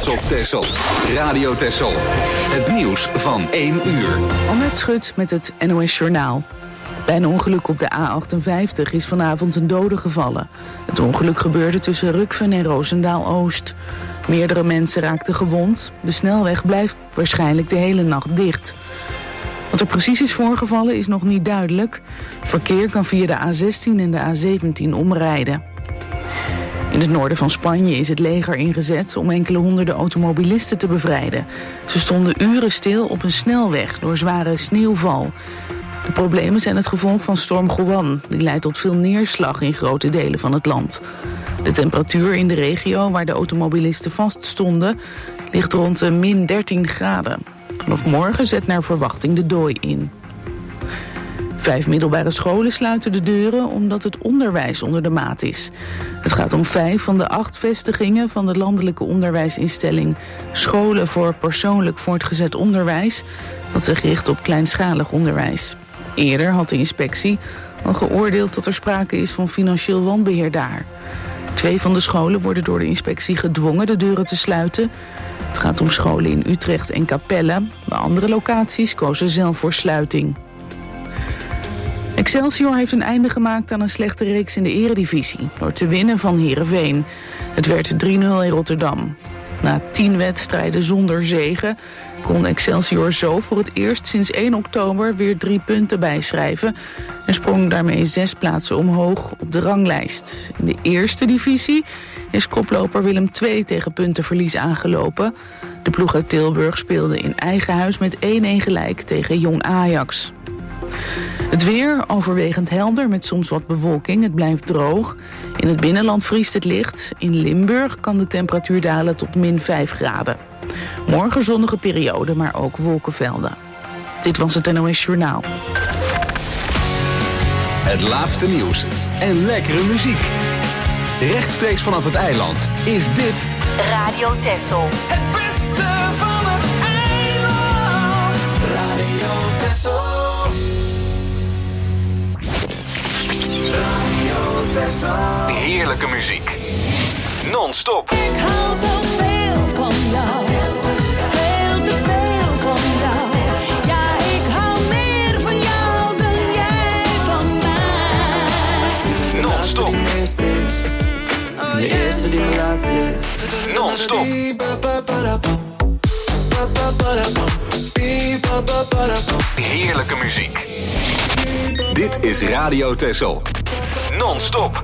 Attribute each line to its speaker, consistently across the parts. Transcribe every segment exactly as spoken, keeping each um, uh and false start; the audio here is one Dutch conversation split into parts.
Speaker 1: trots op Texel. Radio Texel. Het nieuws van één uur.
Speaker 2: Annette Schut met het N O S Journaal. Bij een ongeluk op de A achtenvijftig is vanavond een dode gevallen. Het ongeluk gebeurde tussen Rukven en Roosendaal-Oost. Meerdere mensen raakten gewond. De snelweg blijft waarschijnlijk de hele nacht dicht. Wat er precies is voorgevallen is nog niet duidelijk. Verkeer kan via de A zestien en de A zeventien omrijden. In het noorden van Spanje is het leger ingezet om enkele honderden automobilisten te bevrijden. Ze stonden uren stil op een snelweg door zware sneeuwval. De problemen zijn het gevolg van storm Juan. Die leidt tot veel neerslag in grote delen van het land. De temperatuur in de regio waar de automobilisten vaststonden ligt rond de min dertien graden. Vanaf morgen zet naar verwachting de dooi in. Vijf middelbare scholen sluiten de deuren omdat het onderwijs onder de maat is. Het gaat om vijf van de acht vestigingen van de landelijke onderwijsinstelling Scholen voor Persoonlijk Voortgezet Onderwijs, dat zich richt op kleinschalig onderwijs. Eerder had de inspectie al geoordeeld dat er sprake is van financieel wanbeheer daar. Twee van de scholen worden door de inspectie gedwongen de deuren te sluiten. Het gaat om scholen in Utrecht en Capelle. De andere locaties kozen zelf voor sluiting. Excelsior heeft een einde gemaakt aan een slechte reeks in de eredivisie door te winnen van Heerenveen. Het werd drie nul in Rotterdam. Na tien wedstrijden zonder zege kon Excelsior zo voor het eerst sinds één oktober weer drie punten bijschrijven en sprong daarmee zes plaatsen omhoog op de ranglijst. In de eerste divisie is koploper Willem twee tegen puntenverlies aangelopen. De ploeg uit Tilburg speelde in eigen huis met één een gelijk tegen Jong Ajax. Het weer overwegend helder met soms wat bewolking. Het blijft droog. In het binnenland vriest het licht. In Limburg kan de temperatuur dalen tot min vijf graden. Morgen zonnige periode, maar ook wolkenvelden. Dit was het N O S Journaal.
Speaker 1: Het laatste nieuws en lekkere muziek. Rechtstreeks vanaf het eiland is dit
Speaker 3: Radio Texel.
Speaker 4: Het beste van het eiland. Radio Texel. Radio Texel.
Speaker 1: heerlijke muziek. Non-stop.
Speaker 4: Ik hou zoveel van jou. Veel te veel van jou. Ja, ik hou meer van jou dan jij van mij.
Speaker 1: Non-stop.
Speaker 5: De eerste is. De eerste die mijn laatste is.
Speaker 1: Non-stop. Heerlijke muziek. Dit is Radio Texel. Non-stop.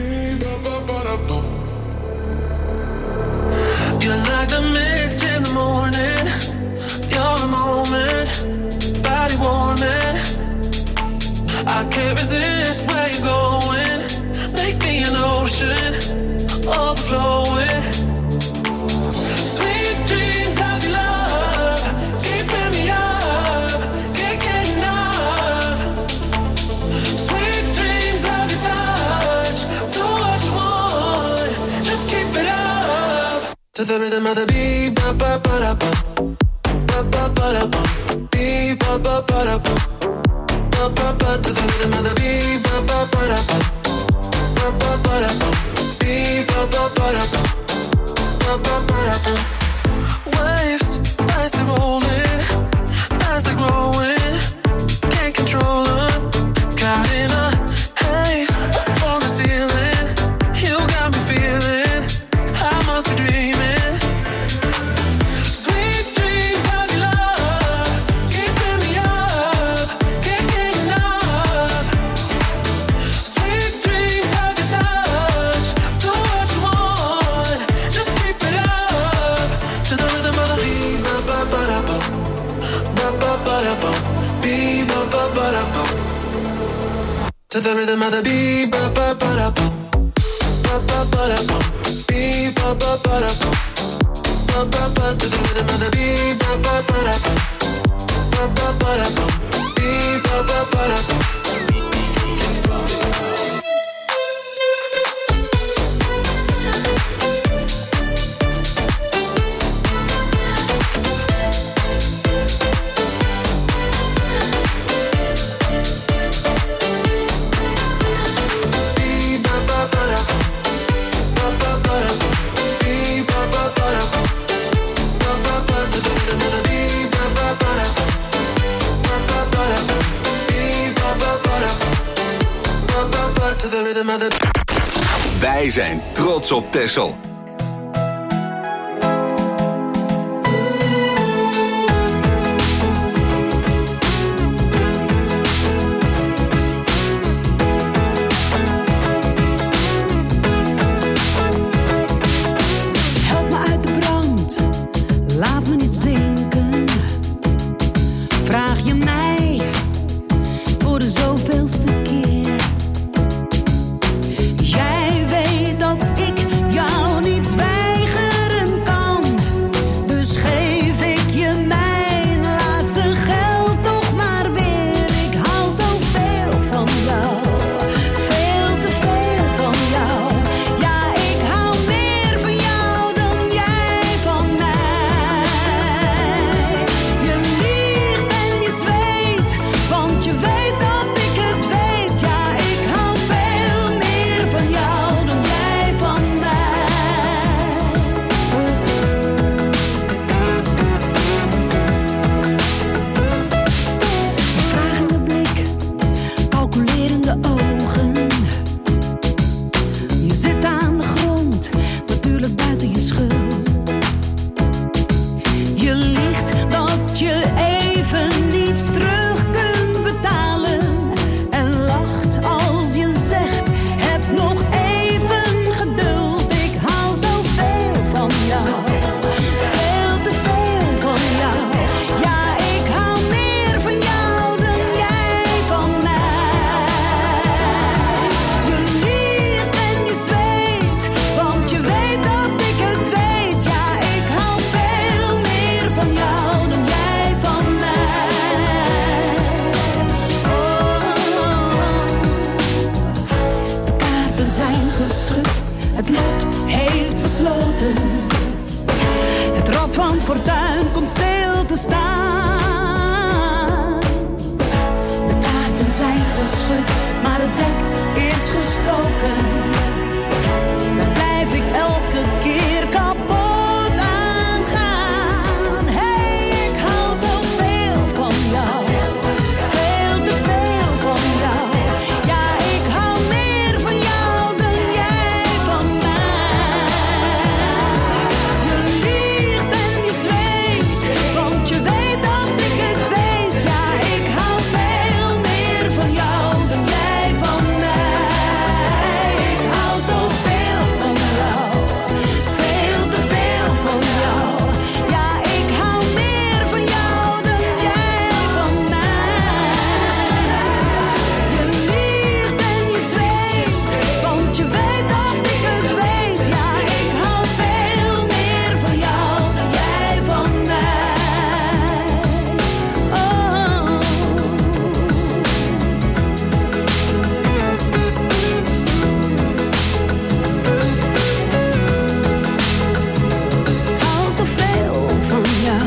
Speaker 6: You're like the mist in the morning. You're a moment, body warming. I can't resist where you're going. Make me an ocean, overflowing. Sweet dreams of your love, keeping me up, can't get enough. Sweet dreams of your touch, do what you want, just keep it up. To the rhythm of the beat, ba ba ba da ba, ba ba ba da ba, beat ba ba ba da ba, ba ba ba. To the rhythm of the beat, ba ba ba da ba, ba ba ba da ba, beat ba ba ba da ba, ba ba ba da ba. Waves as they're rolling, as they're growing, can't control them. Caught in a haze on the ceiling, you got me feeling I must be dreaming. Sweet dreams of your love, keeping me up, can't get enough. Sweet dreams of your touch, do what you want, just keep it up. To the rhythm of the beat, ba ba ba da ba, ba ba ba da ba, beat ba ba ba da ba. To the rhythm of the beat, ba ba ba da ba, ba ba ba da ba, beat ba ba ba da ba, ba ba ba. To the rhythm of the beat, ba ba ba da ba, ba ba ba da ba, beat ba ba ba da ba. another.
Speaker 1: Wij zijn trots op Texel.
Speaker 4: Help me uit de brand, laat me niet zinken. Vraag je mij voor de zoveelste keer. Jij weet dat ik jou niets weigeren kan. Dus geef ik je mijn laatste geld toch maar weer. Ik hou zoveel van jou, veel te veel van jou. Ja, ik hou meer van jou dan jij van mij. Je liegt en je zweet, want je weet dat ik het weet. Ja, ik hou veel meer van jou dan jij van mij. Een vragende blik, calculerende ogen. Je zit aan de grond, natuurlijk buiten je schuld. Je liegt dat je even niets terug kunt betalen. En lacht als je zegt, heb nog even geduld. Ik hou zoveel van jou, veel te veel van jou. Ja, ik hou meer van jou dan jij van mij. Je liegt en je zweet, want je weet dat ik het weet. Ja, ik hou veel meer van jou dan jij van mij. Oh. De kaarten zijn geschud, het lot heeft besloten. Het rad van het fortuin komt stil te staan. De kaarten zijn geschud, maar het dek is gestoken. Dan blijf ik elke keer kapot aan gaan. Hey, ik hou zoveel van jou, veel te veel van jou. Ja, ik hou meer van jou dan jij van mij. Je liegt en je zweet, want je weet dat ik het weet. Ja, ik hou veel meer van jou dan jij van mij. Ik hou zoveel van jou, veel te veel van jou. Ja, ik hou meer van jou dan jij van mij. Je liegt en je zweet, want je weet dat ik het weet. Ja, ik hou veel meer van jou dan jij van mij. Oh. Ik hou zoveel van jou.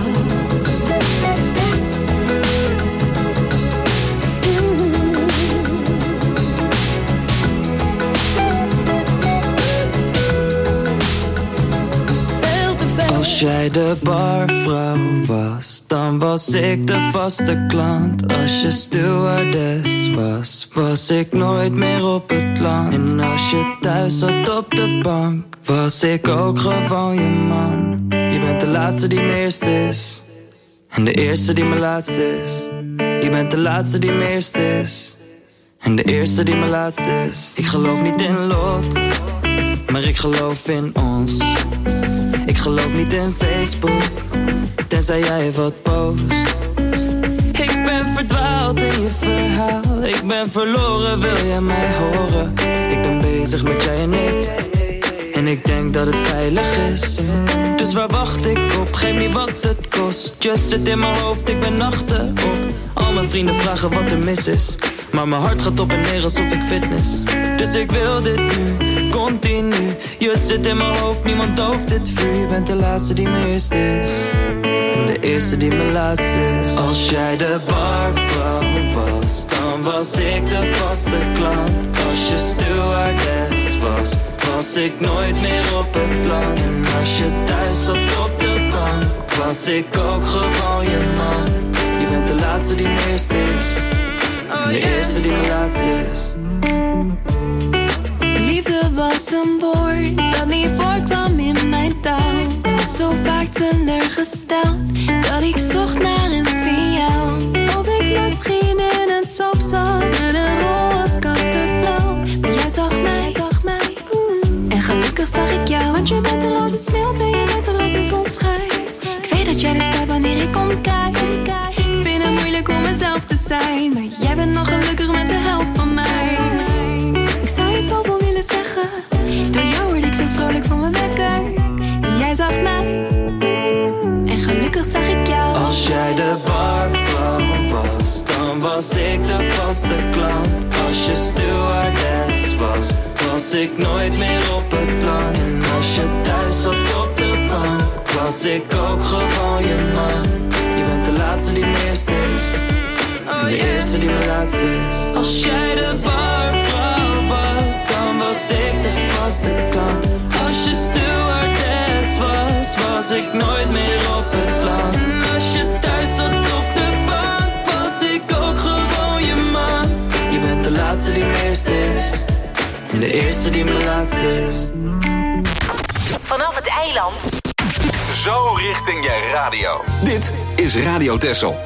Speaker 4: Veel te veel.
Speaker 5: Als jij de barvrouw was, dan was ik de vaste klant. Als je stewardess was, was ik nooit meer op het land. En als je thuis zat op de bank, was ik ook gewoon je man. Je bent de laatste die mijn eerste is, en de eerste die mijn laatste is. Je bent de laatste die mijn eerste is, en de eerste die mijn laatste is. Ik geloof niet in lot, maar ik geloof in ons. Ik geloof niet in Facebook, tenzij jij wat post. Ik ben verdwaald in je verhaal. Ik ben verloren, wil jij mij horen? Ik ben bezig met jij en ik, en ik denk dat het veilig is. Dus waar wacht ik op? Geef niet wat het kost. Just zit in mijn hoofd, ik ben achterop. Al mijn vrienden vragen wat er mis is, maar mijn hart gaat op en neer alsof ik fitness. Dus ik wil dit nu, continu. Je zit in mijn hoofd, niemand dooft dit vuur. Je bent de laatste die mijn eerste is, en de eerste die mijn laatste is. Als jij de barvrouw was, dan was ik de vaste klant. Als je stewardess was, was ik nooit meer op het land. En als je thuis zat op de bank, was ik ook gewoon je man. Je bent de laatste die mijn eerste is, en de eerste die mijn laatste is.
Speaker 7: was een woord dat niet voorkwam in mijn taal. Zo vaak teleurgesteld dat ik zocht naar een signaal. Of ik misschien in een soap zat met een rol als kattenvrouw. Maar jij zag mij, zag mij. En gelukkig zag ik jou. Want je bent er als het sneeuwt en je bent er als een zon schijnt. Ik weet dat jij er staat wanneer ik omkijk. Ik vind het moeilijk om mezelf te zijn, maar jij bent nog gelukkig met de helft van mij. Ik zou je zoveel willen zeggen. Door jou word ik steeds vrolijk van mijn wekker. En jij zag mij. En gelukkig zag ik jou.
Speaker 5: Als jij de barvrouw was, dan was ik de vaste klant. Als je stewardess was, was ik nooit meer op het land. En als je thuis zat op de bank, was ik ook gewoon je man. Je bent de laatste die mijn eerste is. En de eerste die mijn laatste is. Als jij de barvrouw was, dan was ik de vaste klant. Als je stewardess was, was ik nooit meer op het land. En als je thuis zat op de bank, was ik ook gewoon je man. Je bent de laatste die mijn eerste is. En de eerste die mijn laatste is.
Speaker 3: Vanaf het eiland.
Speaker 1: Zo richting je radio. Dit is Radio Texel.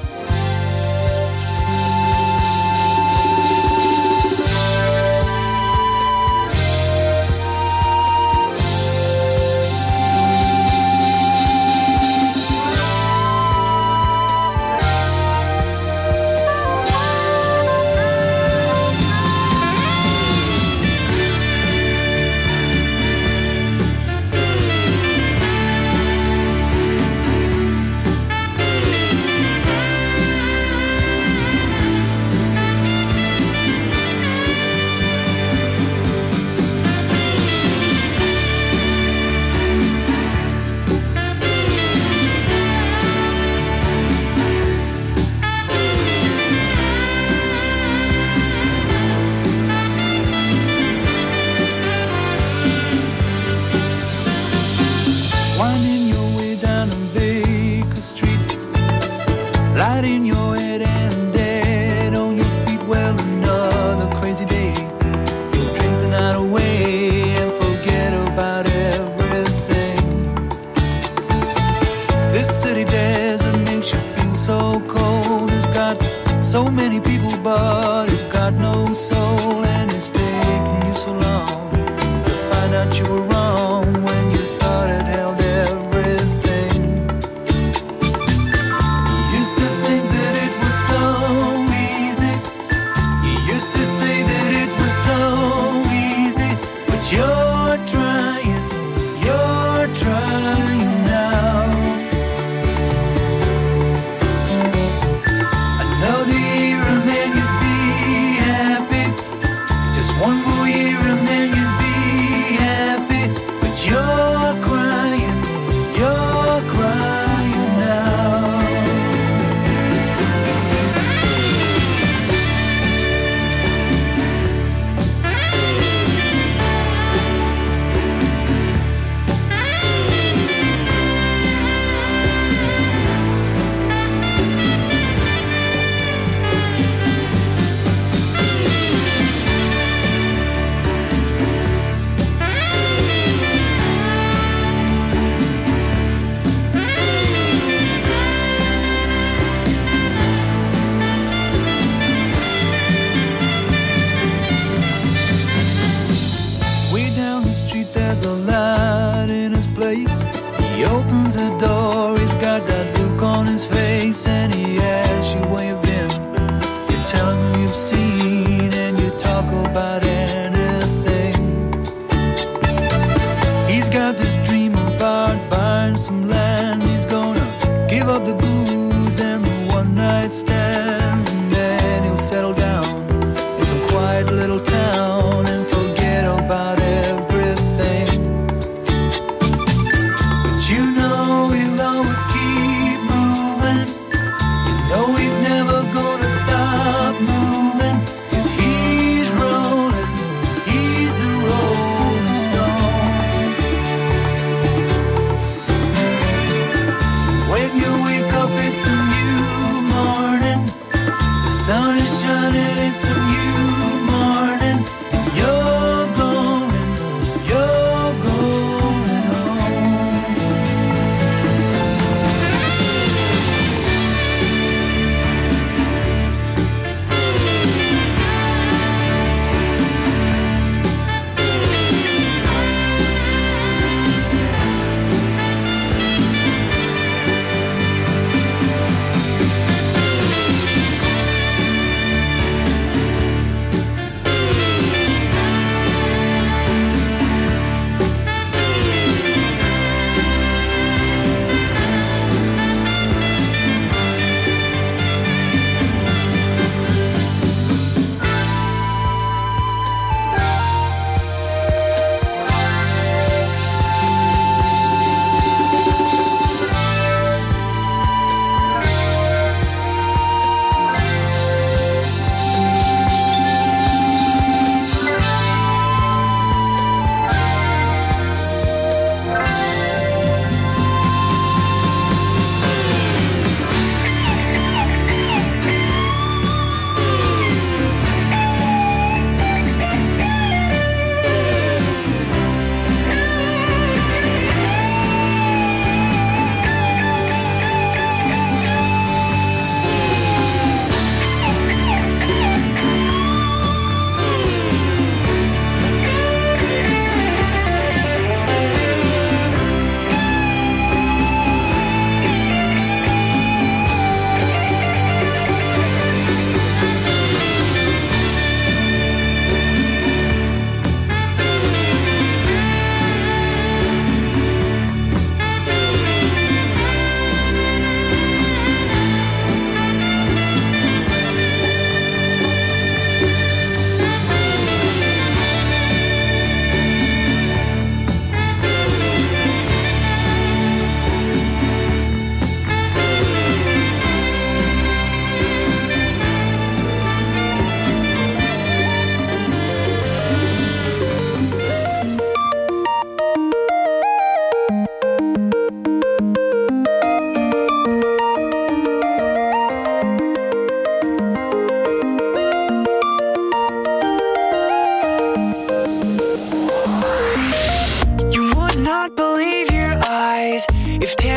Speaker 8: It's a new morning. You're going, you're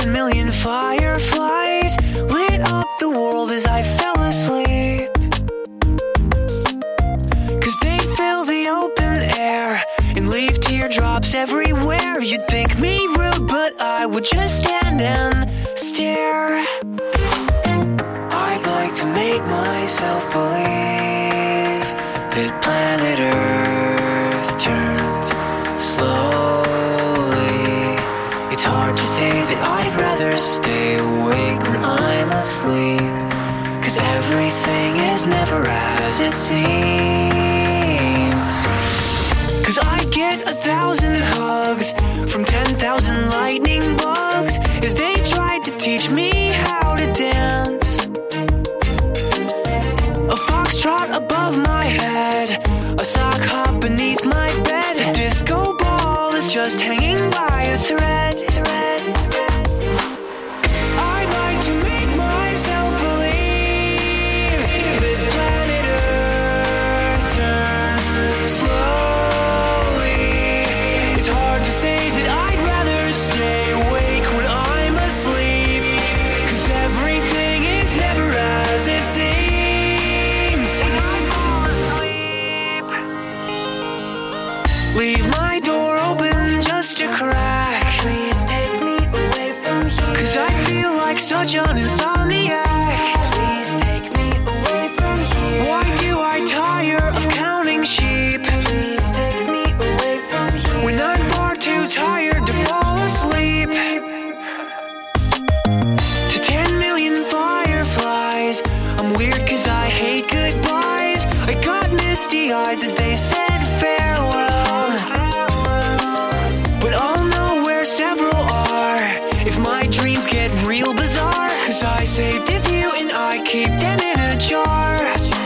Speaker 8: ten million fireflies lit up the world as I fell asleep. Cause they fill the open air and leave teardrops everywhere. You'd think me rude, but I would just stand and stare. I'd like to make myself believe that planet Earth turns slowly. It's hard to say that I'd rather stay awake when I'm asleep, cause everything is never as it seems. Cause I get a thousand hugs from ten thousand lightning bugs as they tried to teach me how to dance. A foxtrot above my head, a sock hop beneath my bed. A disco ball is just hanging by a thread. I'd like to make myself believe that planet Earth turns slowly. It's hard to say that I'd rather stay awake when I'm asleep, cause everything is never as it seems. Leave my door open just a crack. Please take me away from here, cause I feel like such an insomniac. Please take me away from here. Why do I tire of counting sheep? Please take me away from here, when I'm far too tired to fall asleep. To ten million fireflies, I'm weird cause I hate goodbyes. I got misty eyes as they said farewell, but I'll know where several are if my dreams get real bizarre, cause I saved a few and I keep them in a jar.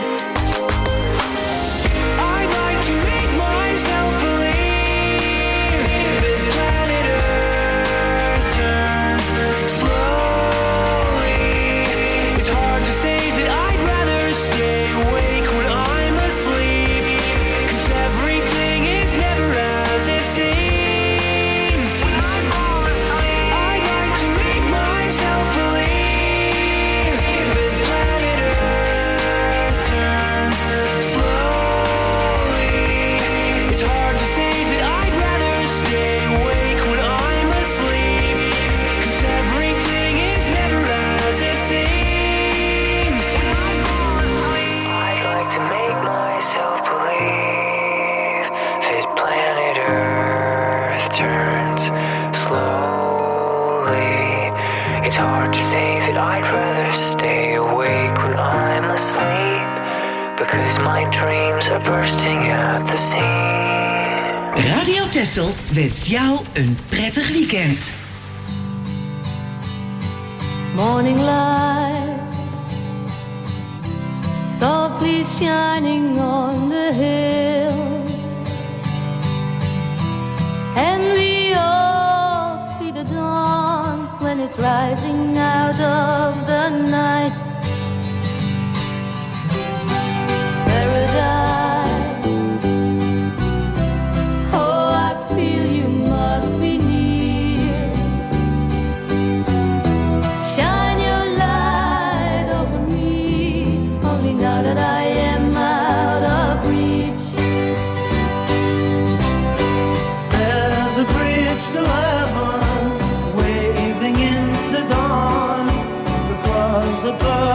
Speaker 8: I'd like to make myself believe that planet Earth turns slowly. It's hard to say that I'd rather stay awake when I'm asleep, cause everything is never as it seems. I'd like to make myself believe that planet Earth turns slowly. It's hard to say that I'd rather stay awake when I'm asleep, cause everything is never as it seems. I'd like to make myself believe that planet Earth turns slowly. It's hard to say that I'd rather stay awake when I'm asleep, because my dreams are bursting at the seams.
Speaker 9: Radio Texel wenst jou een prettig weekend.
Speaker 7: Morning light softly shining on the hills, and we all see the dawn when it's rising out of the night. Paradise, oh, I feel you must be near. Shine your light over me, only now that I am out of reach.
Speaker 10: There's a bridge to heaven, waving in the dawn, because above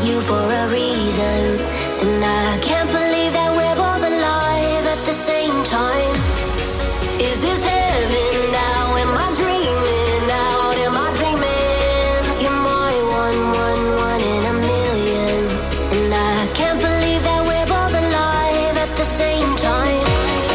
Speaker 11: met you for a reason. And I can't believe that we're both alive at the same time. Is this heaven now? Am I dreaming out? Am I dreaming? You're my one, one, one in a million. And I can't believe that we're both alive at the same time.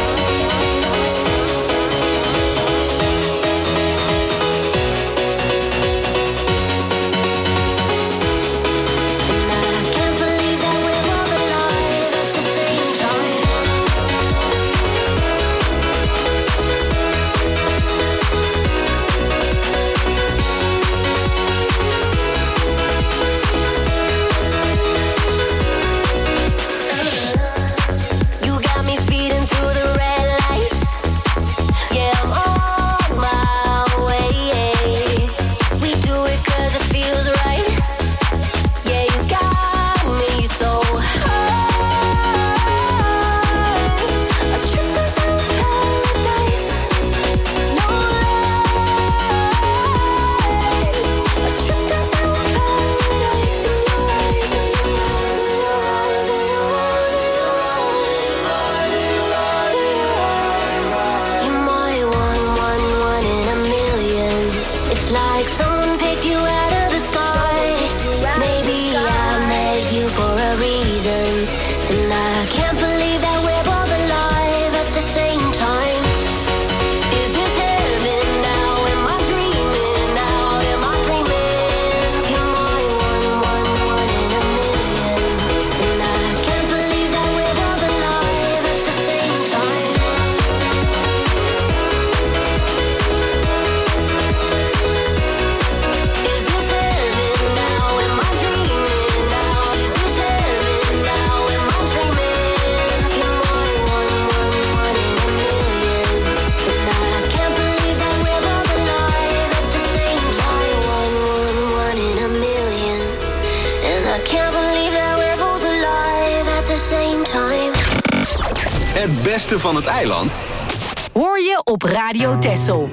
Speaker 1: Het beste van het eiland
Speaker 3: hoor je op Radio Texel.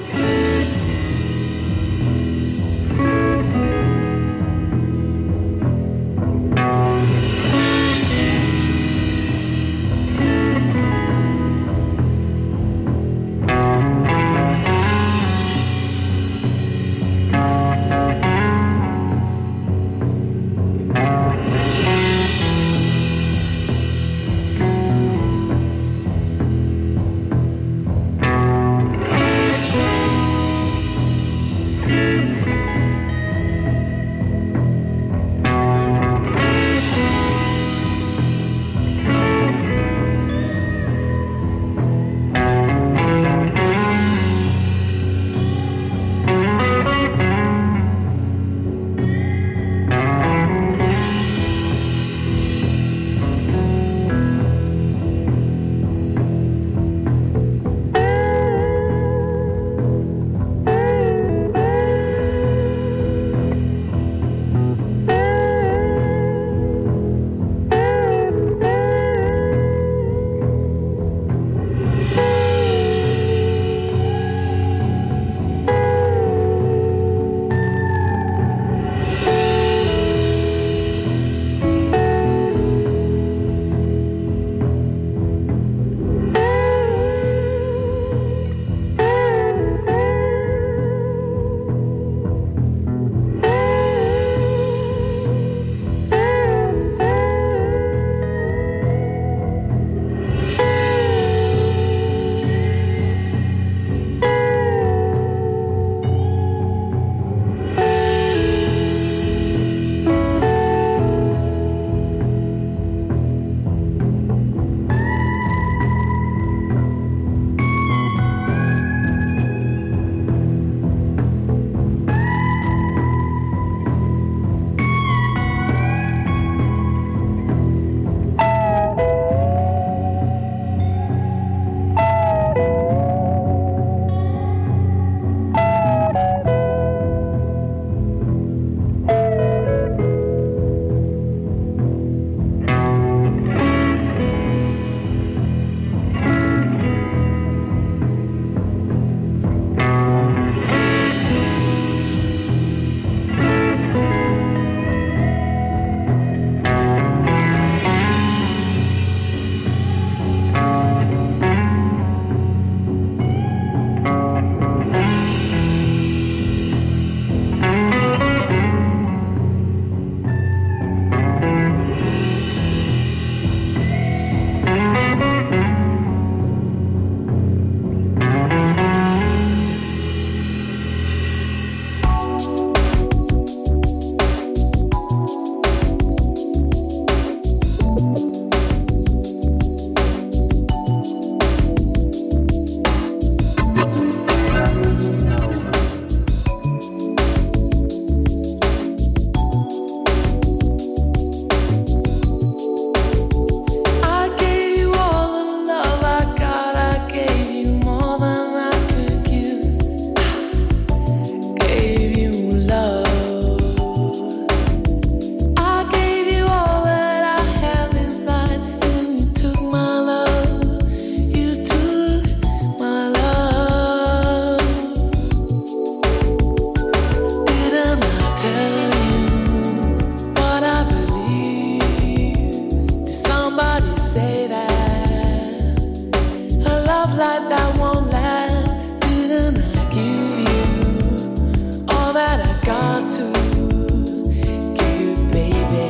Speaker 6: say that a love like that won't last. Didn't I give you all that I got to give, baby?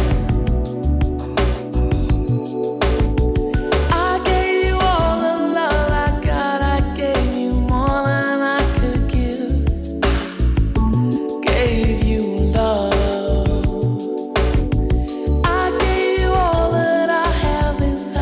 Speaker 6: I gave you all the love I got. I gave you more than I could give. Gave you love. I gave you all that I have inside.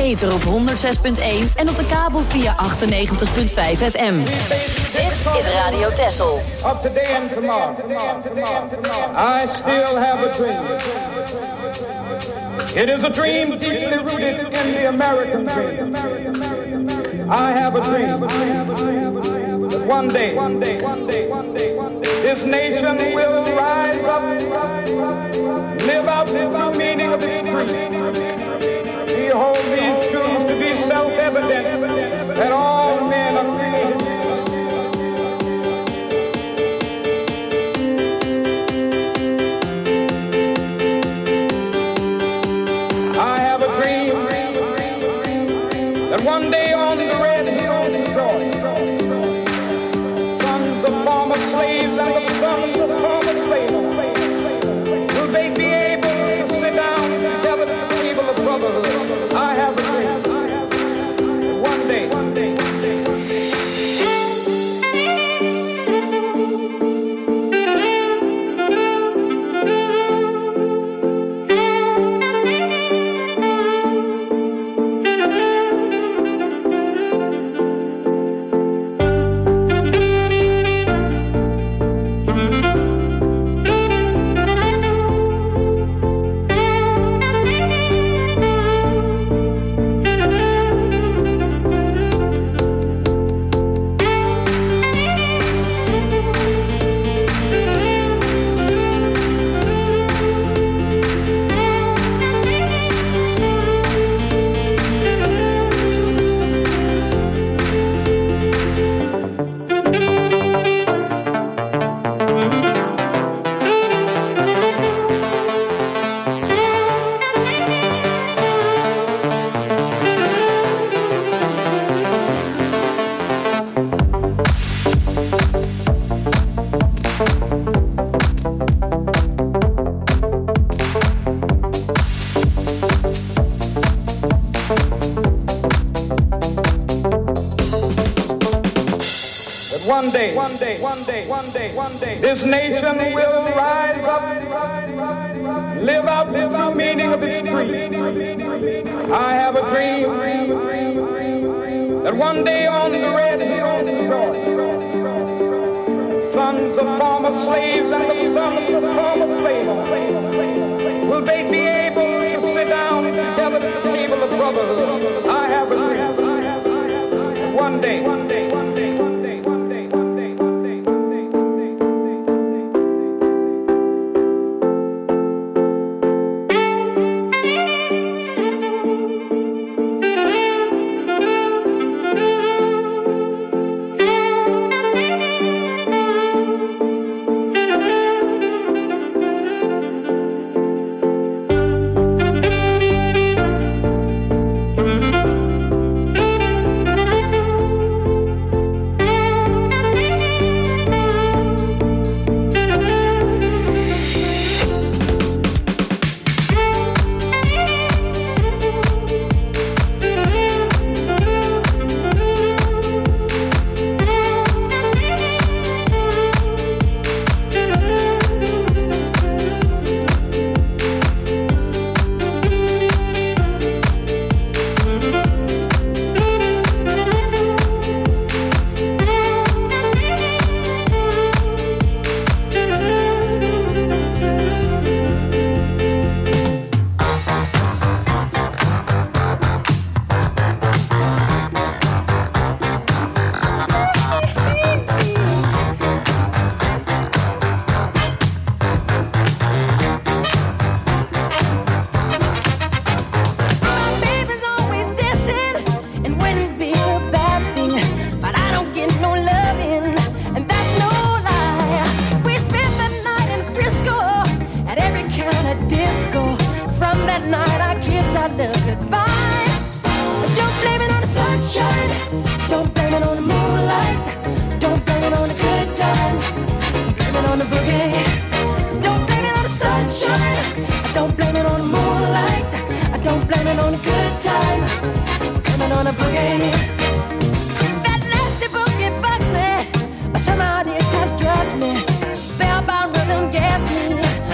Speaker 3: ether op honderd zes punt één en op de kabel via achtennegentig komma vijf F M. Dit is Radio Texel.
Speaker 12: Of today and tomorrow. I still have a dream. It is a dream deeply rooted in the American dream. I have a dream that one day this nation will rise up, live out the true meaning of its creed. We hold these truths to be self-evident that all men are created. That one day on the red hills of Georgia, sons of former slaves and the sons of former slaves, will they be able to sit down together at the table of brotherhood? I have a dream. That one day, one day, one day. One day, one day, one day, one day, one day, this nation will rise up, live out the true meaning of its creed. I have a dream that one day on the red hills of Georgia, sons of former slaves and the sons of former slaves, will they be able to sit down together at the table of brotherhood? I have a dream. One day, one day, one day, one day.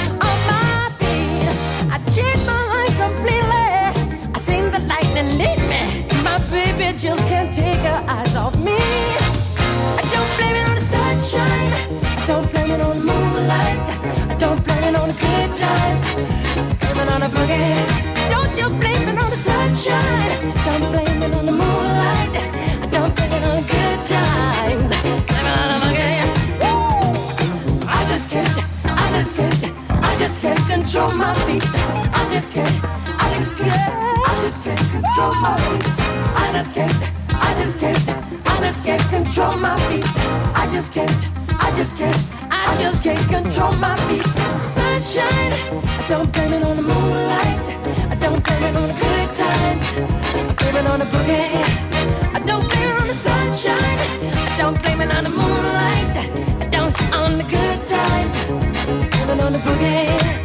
Speaker 4: Lead me I just can't control my feet. I just can't, I just can't, I just can't control my feet. I just can't, I just can't, I just can't control my feet. I just can't, I just can't, I just can't control my feet. Sunshine, I don't blame it on the moonlight. I don't blame it on the good times. I blame it on the boogie. I don't blame it on the sunshine. I don't blame it on the moonlight. I don't on the good times. I blame it on the boogie.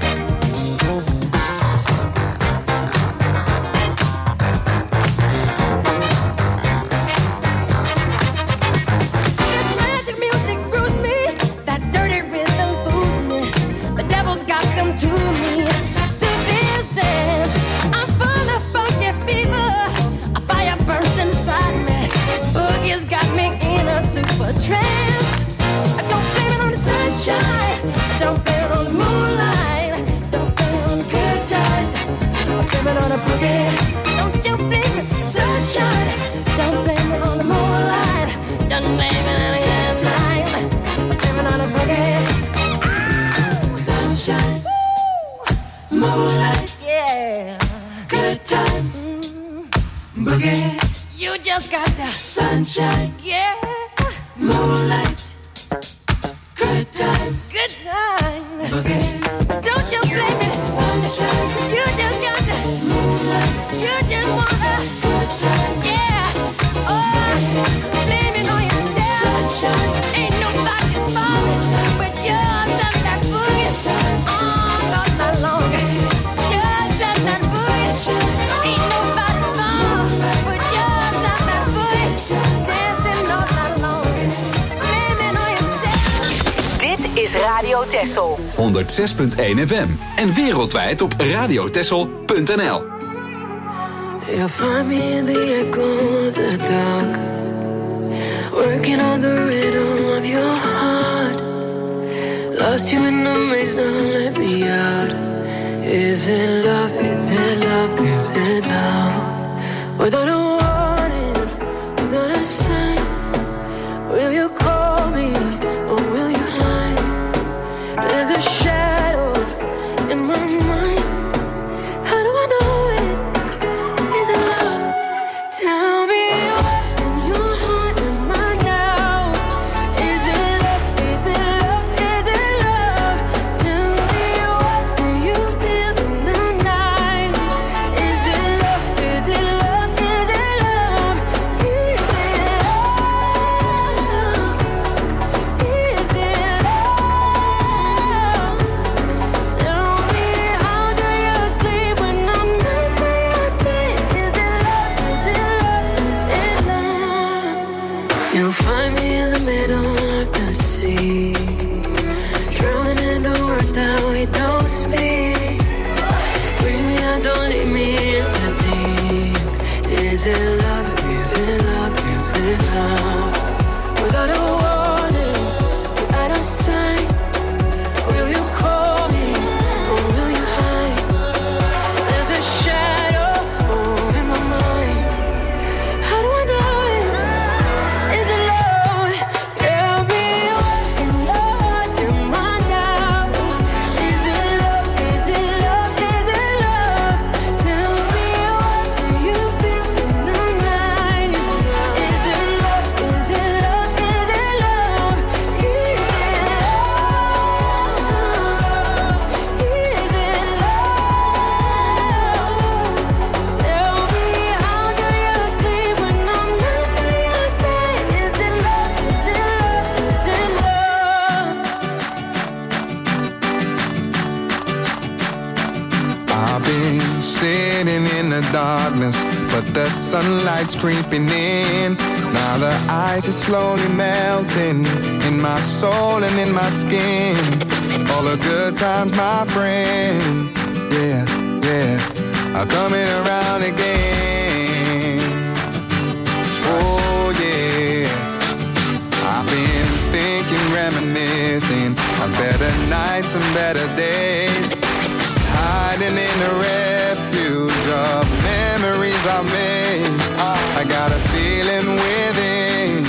Speaker 4: Super trance. I don't blame it on the sunshine. I don't blame it on the moonlight. Don't blame it on the good times. I blame it on the boogie. Don't you blame it, sunshine. Don't blame it on the moonlight. Don't blame it on the good times. I blame it on the boogie. Sunshine, moonlight, yeah, good times, boogie. You just got the sunshine, yeah. Moonlight, good times, good times. Okay. Don't you blame it, sunshine. You just got the moonlight. You just wanna good times, yeah. Oh, blame it on yourself, sunshine. Ain't nobody's fault, but you're just that boogie. Oh, not that long. You're just that boogie. Ain't nobody's fault, but you're just that boogie. Dancing all night long.
Speaker 3: Is Radio Texel
Speaker 1: honderd zes punt één F M en wereldwijd op radiotexel punt n l.
Speaker 13: You'll find me in the echo of the dark, working on the rhythm of your heart. Lost you in the maze, now let me out. Is it love, is it love, is it love? Without a warning, without a sign, will you call me or will you hide? There's a shadow in my mind. How do I know it? Is it love? Tell me what in your heart am I now? Is it love? Is it love? Is it love? Tell me what do you feel in the night? Is it love? Is it love? Is it love? Is it love? Is it love? You'll find me in the middle of the sea, drowning in the words that we don't speak. Bring me out, don't leave me in the deep. Is it love? Is it love? Is it love? Without a warning, without a sign, will you call me or will you hide? There's a shadow oh, in my mind. How do I know it? Is it love? Tell me what in your heart am I now? Is it love? Is it love? Is it love? Tell me what do you feel in the night? Is it love? Is it love? Is it love? Is it love? Is it love? Tell me how do you sleep when I'm not by your side? Is it love? Is it love? Is it love?
Speaker 14: I've been sitting in the darkness, but the sunlight's creeping in. Now the ice is slowly melting in my soul and in my skin. All the good times, my friend, yeah, yeah, are coming around again. Oh yeah, I've been thinking, reminiscing on better nights and better days, hiding in the refuge of memories I made. I got a feeling within,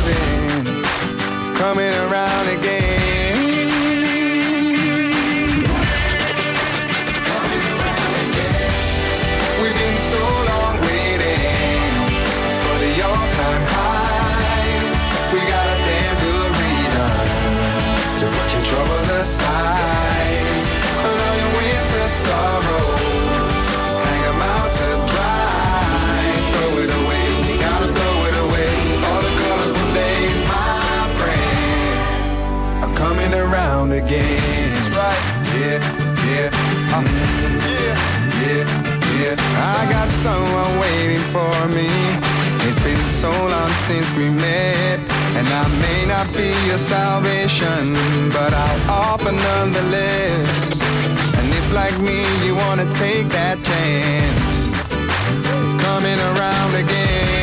Speaker 14: within, it's coming around again. Yeah, yeah, yeah. I got someone waiting for me. It's been so long since we met, and I may not be your salvation, but I'll offer nonetheless. And if like me you wanna take that chance, it's coming around again.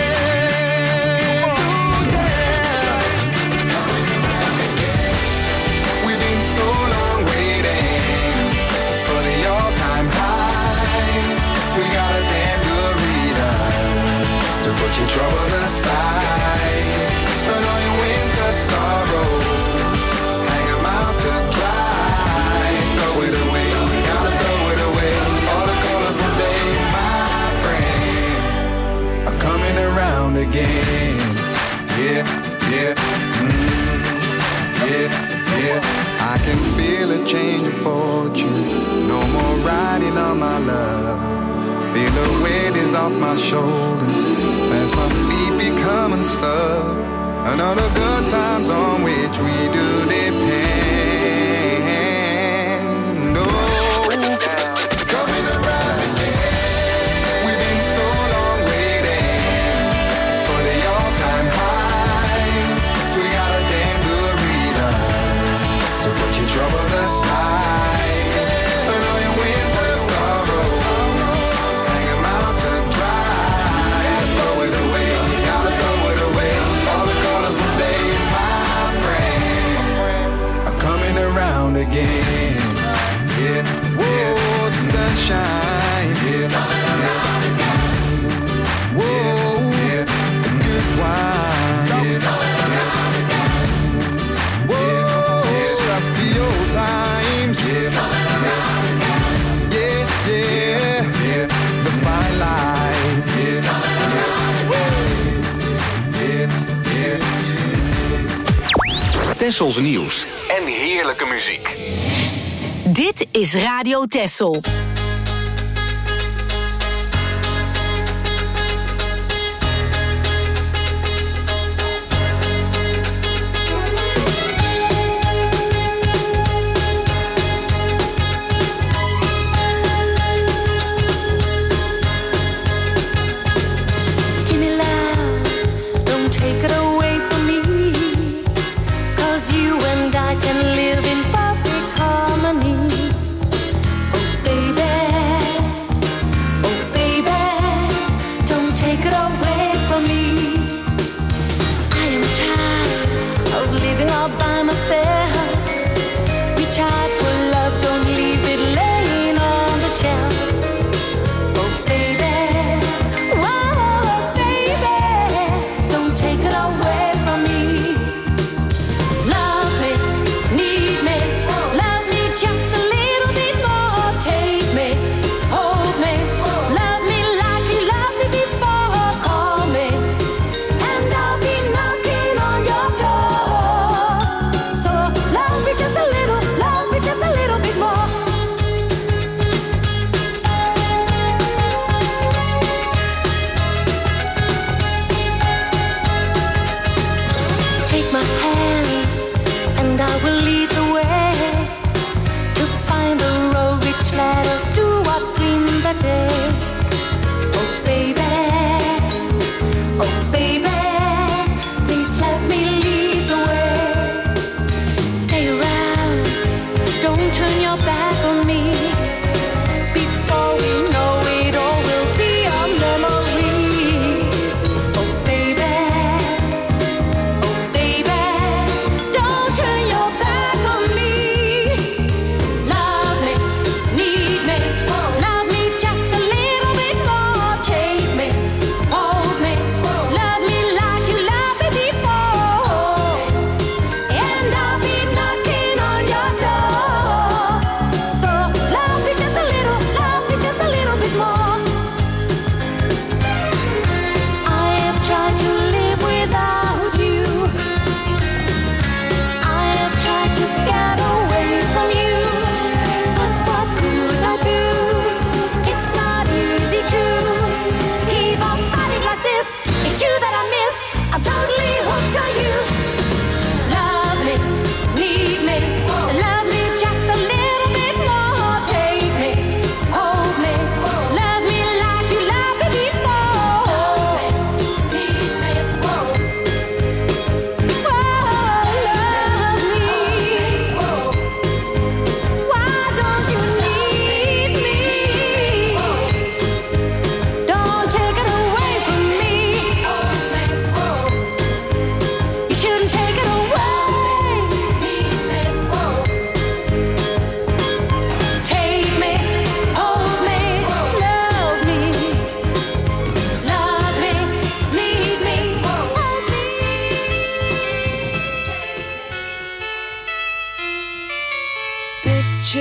Speaker 14: Ooh, yeah. It's coming around again. We've been so long waiting for the all-time high. We got a damn good reason to put your troubles aside, and all your winter sorrows, hang 'em out to dry. Throw it away, gotta throw it away. All the colorful days, my friend, are coming around again. Yeah, yeah, mm, yeah, yeah. I can feel a change of fortune. No more riding on my love. Feel the weight is off my shoulders as my feet become unstuck. And all the good times on which we do depend. Oh, it's coming around again. We've been so long waiting for the all-time high. We got a damn good reason to put your troubles aside, and all your winter sorrows, hang 'em out to dry. Throw it away, gotta throw it away. All the colorful days, my friend, are coming around again. Yeah, yeah. Whoa, the sunshine. Yeah, it's coming around again. Whoa, yeah, the good wine. It's coming around again. Whoa, yeah, the old times. Yeah, it's coming around again. Yeah, yeah, yeah, the fine line. Yeah, it's coming around again. Yeah, yeah, yeah.
Speaker 1: Tessels nieuws en heerlijke muziek.
Speaker 3: Dit is Radio Tessel.
Speaker 7: Give me love, don't take it away from me, 'cause you and I can live in perfect harmony. Oh baby, oh baby, don't take it away from me. I am tired of living all by myself. Reach out for love, don't leave it laying on the shelf. Oh baby, whoa baby, don't take it away from me. Love me, need me, love me just a little bit more. Take me, hold me, love me like you loved me before. Call me, and I'll be knocking on your door. So love me just a little, love me just a little bit more. Take my hand, and I will lead the way to find the road which led us to our dream that day. Oh baby, oh baby, please let me lead the way. Stay around, don't turn your back on me. Before we know it, all will be a memory. Oh baby, oh baby, don't turn your back on me. Love me,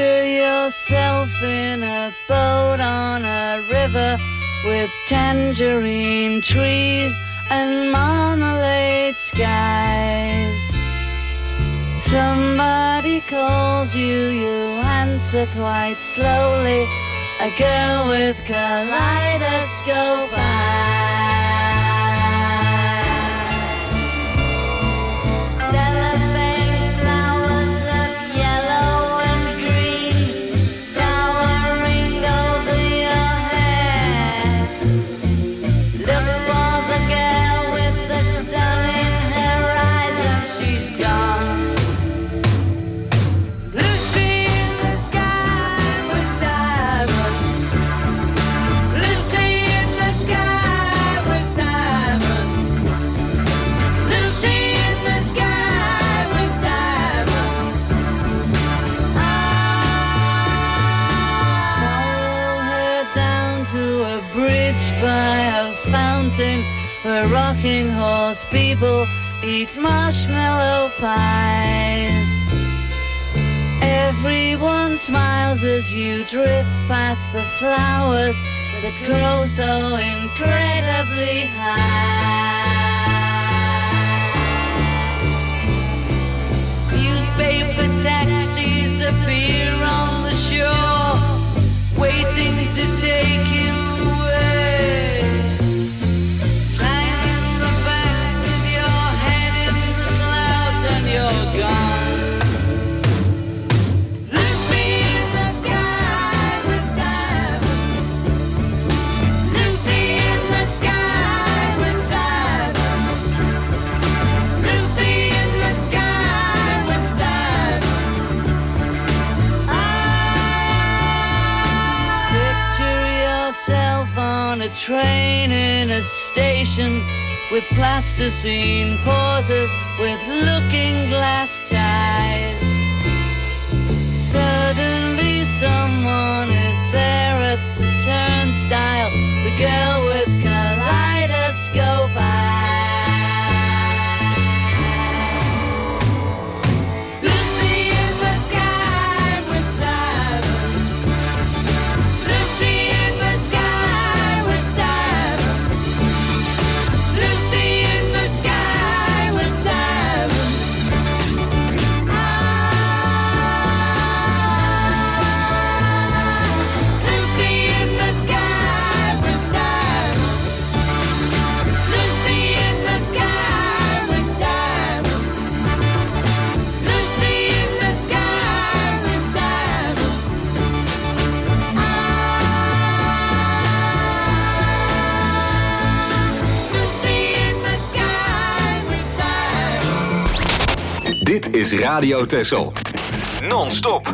Speaker 15: Picture yourself in a boat on a river with tangerine trees and marmalade skies. Somebody calls you, you answer quite slowly. A girl with kaleidoscope eyes. Cellophane flowers of yellow and green towering over your head. Look for the girl with the sun in her eyes and she's gone. Lucy in the sky with diamonds. Lucy in the sky with diamonds. Lucy in the sky with diamonds. Follow her down to a bridge by a fountain where rocking horse people eat marshmallow pies. Everyone smiles as you drift past the flowers that grow so incredibly high. Newspaper taxis appear on the shore, waiting to take you away. Lying in the back with your head in the clouds and you're gone. Lucy in the sky with diamonds. Lucy in the sky with diamonds. Lucy in the sky with diamonds. Picture yourself on a train in a station with plasticine pauses with looking glass ties. Suddenly someone is there at the turnstile, the girl with kaleidoscope eyes. Lucy in the sky with diamonds. Lucy in the sky with diamonds. Lucy in the sky with diamonds. Lucy in the sky with diamonds. Lucy in the sky with diamonds. Lucy in the sky with diamonds. Lucy in the sky with diamonds.
Speaker 1: Dit is Radio Texel. Non-stop.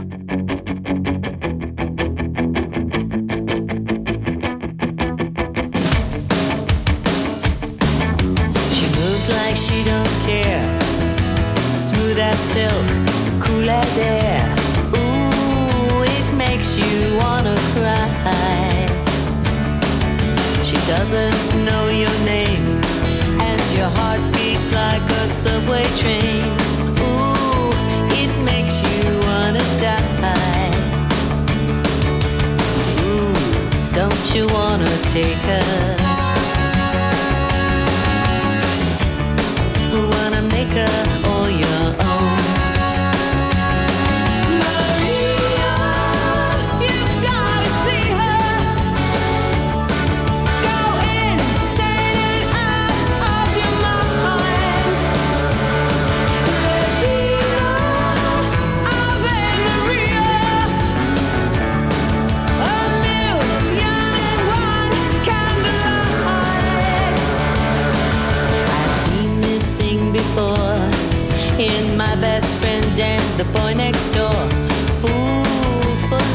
Speaker 16: She moves like she don't care. Smooth as silk, cool as air. Ooh, it makes you wanna cry. She doesn't know your name, and your heart beats like a subway train. Ooh, it makes you wanna die. Ooh, don't you wanna take her